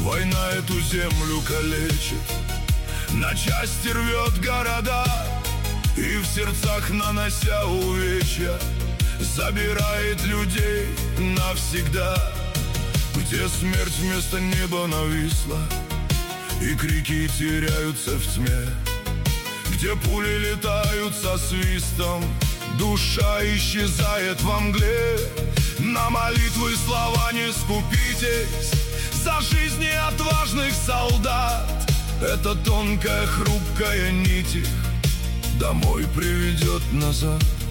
Война эту землю калечит, на части рвет города, и в сердцах, нанося увечья, забирает людей навсегда. Где смерть вместо неба нависла, и крики теряются в тьме, где пули летают со свистом, душа исчезает во мгле. На молитвы слова не скупитесь, за жизни отважных солдат. Эта тонкая хрупкая нить их домой приведет назад.